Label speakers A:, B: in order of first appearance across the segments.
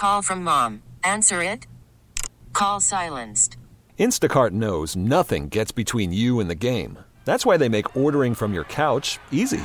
A: Call from mom. Answer it. Call silenced.
B: Instacart knows nothing gets between you and the game. That's why they make ordering from your couch easy.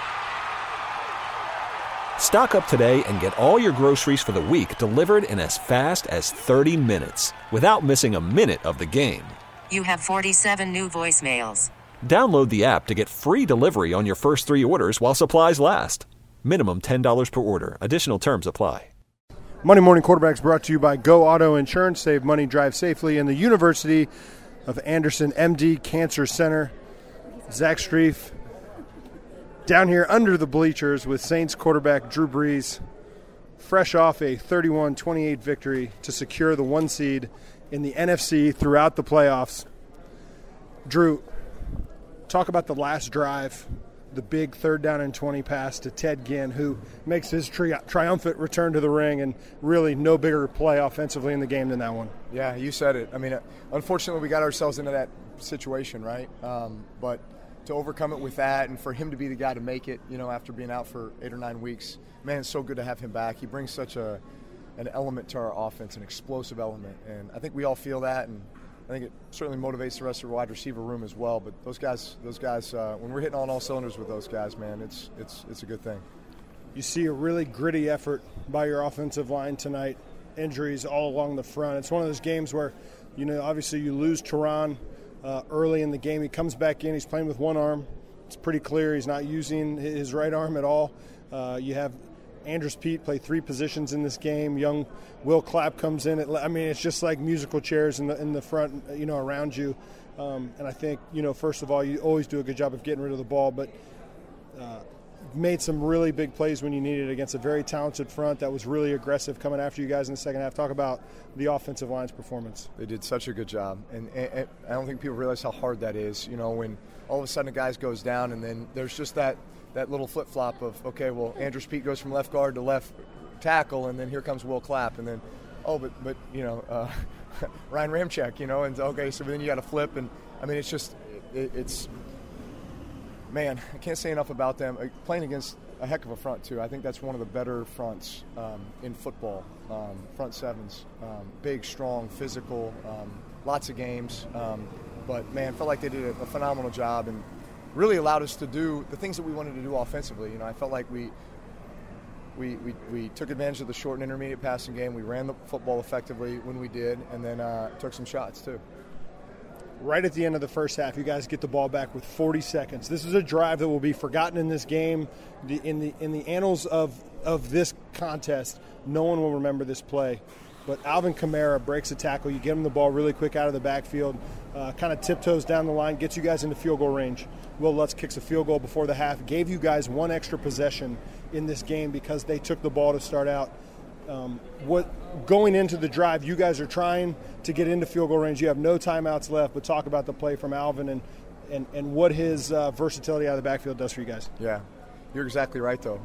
B: Stock up today and get all your groceries for the week delivered in as fast as 30 minutes without missing a minute of the game.
A: You have 47 new voicemails.
B: Download the app to get free delivery on your first 3 orders while supplies last. Minimum $10 per order. Additional terms apply.
C: Monday Morning Quarterbacks brought to you by Go Auto Insurance. Save money, drive safely. And the University of Anderson MD Cancer Center. Zach Strief down here under the bleachers with Saints quarterback Drew Brees, fresh off a 31-28 victory to secure the 1 seed in the NFC throughout the playoffs. Drew, talk about the last drive, the big 3rd down and 20 pass to Ted Ginn, who makes his triumphant return to the ring, and really no bigger play offensively in the game than that one.
D: Yeah, you said it. I mean, unfortunately, we got ourselves into that situation, right? But to overcome it with that and for him to be the guy to make it, after being out for 8 or 9 weeks, man, it's so good to have him back. He brings such an element to our offense, an explosive element, and I think we all feel that, and I think it certainly motivates the rest of the wide receiver room as well. But those guys, when we're hitting on all cylinders with those guys, man, it's a good thing.
C: You see a really gritty effort by your offensive line tonight. Injuries all along the front. It's one of those games where, obviously you lose Teron early in the game. He comes back in. He's playing with one arm. It's pretty clear he's not using his right arm at all. You have Andrus Peat play 3 positions in this game. Young Will Clapp comes in. It's just like musical chairs in the front, around you. And I think, first of all, you always do a good job of getting rid of the ball, but made some really big plays when you needed it against a very talented front that was really aggressive coming after you guys in the second half. Talk about the offensive line's performance.
D: They did such a good job, and I don't think people realize how hard that is, when all of a sudden a guy goes down and then there's just that little flip-flop of, okay, well, Andrus Peat goes from left guard to left tackle, and then here comes Will Clapp, and then, but Ryan Ramczyk, and okay, so then you got to flip, and it's man, I can't say enough about them. Playing against a heck of a front, too. I think that's one of the better fronts in football, front sevens. Big, strong, physical, lots of games. But, man, felt like they did a phenomenal job and really allowed us to do the things that we wanted to do offensively. I felt like we took advantage of the short and intermediate passing game. We ran the football effectively when we did, and then took some shots, too.
C: Right at the end of the first half, you guys get the ball back with 40 seconds. This is a drive that will be forgotten in this game. In the annals of this contest, no one will remember this play. But Alvin Kamara breaks a tackle. You get him the ball really quick out of the backfield, kind of tiptoes down the line, gets you guys into field goal range. Will Lutz kicks a field goal before the half, gave you guys 1 extra possession in this game because they took the ball to start out. Going into the drive, you guys are trying to get into field goal range. You have no timeouts left, but talk about the play from Alvin and what his versatility out of the backfield does for you guys.
D: Yeah, you're exactly right, though.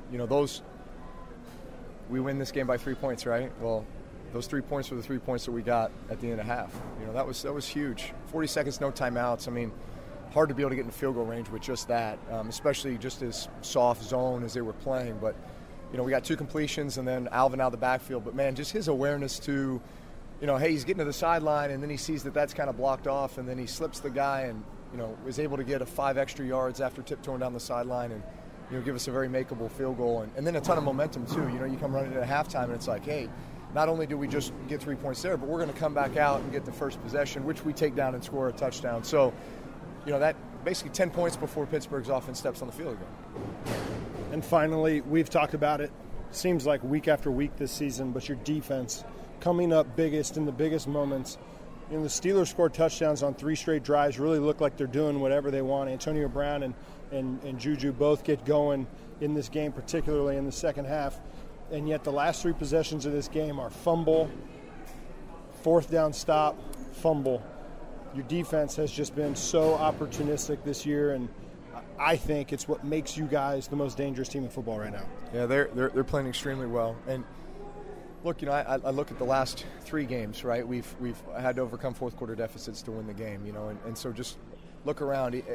D: We win this game by 3 points, right? Well, those 3 points were the 3 points that we got at the end of half. That was huge. 40 seconds, no timeouts. Hard to be able to get in field goal range with just that, especially just as soft zone as they were playing. But we got 2 completions and then Alvin out of the backfield. But, man, just his awareness to, hey, he's getting to the sideline and then he sees that that's kind of blocked off and then he slips the guy and, was able to get a 5 extra yards after tiptoeing down the sideline and, give us a very makeable field goal. And then a ton of momentum, too. You come running at halftime and it's like, hey, not only do we just get 3 points there, but we're going to come back out and get the first possession, which we take down and score a touchdown. So, that basically 10 points before Pittsburgh's offense steps on the field again.
C: And finally, we've talked about it, seems like week after week this season, but your defense coming up biggest in the biggest moments. The Steelers scored touchdowns on 3 straight drives, really look like they're doing whatever they want. Antonio Brown and Juju both get going in this game, particularly in the second half. And yet the last 3 possessions of this game are fumble, 4th down stop, fumble. Your defense has just been so opportunistic this year, and I think it's what makes you guys the most dangerous team in football right now.
D: Yeah, they're playing extremely well. And look, I look at the last 3 games, right? We've had to overcome fourth quarter deficits to win the game, and so just look around.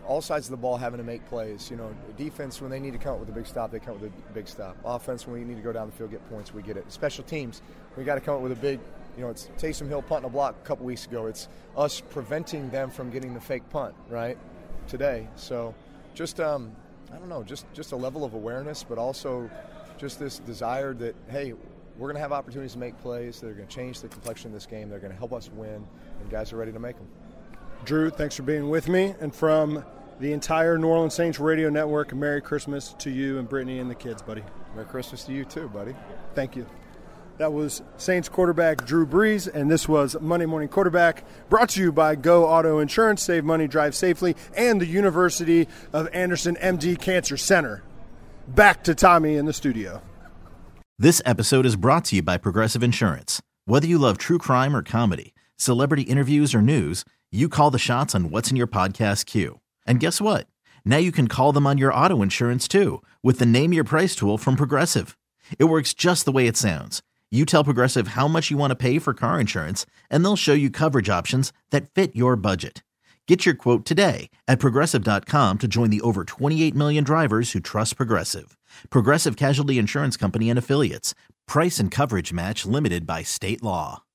D: all sides of the ball having to make plays. You know, defense, when they need to come up with a big stop, they come up with a big stop. Offense, when we need to go down the field, get points, we get it. Special teams, we got to come up with a big, you know, it's Taysom Hill punting a block a couple weeks ago. It's us preventing them from getting the fake punt, right, today. So just, I don't know, just a level of awareness, but also just this desire that, hey, we're going to have opportunities to make plays that are going to change the complexion of this game. They're going to help us win, and guys are ready to make them.
C: Drew, thanks for being with me. And from the entire New Orleans Saints radio network, Merry Christmas to you and Brittany and the kids, buddy.
D: Merry Christmas to you too, buddy.
C: Thank you. That was Saints quarterback Drew Brees, and this was Monday Morning Quarterback, brought to you by Go Auto Insurance, Save Money, Drive Safely, and the University of Anderson MD Cancer Center. Back to Tommy in the studio.
E: This episode is brought to you by Progressive Insurance. Whether you love true crime or comedy, celebrity interviews or news, you call the shots on what's in your podcast queue. And guess what? Now you can call them on your auto insurance too with the Name Your Price tool from Progressive. It works just the way it sounds. You tell Progressive how much you want to pay for car insurance, and they'll show you coverage options that fit your budget. Get your quote today at Progressive.com to join the over 28 million drivers who trust Progressive. Progressive Casualty Insurance Company and Affiliates. Price and coverage match limited by state law.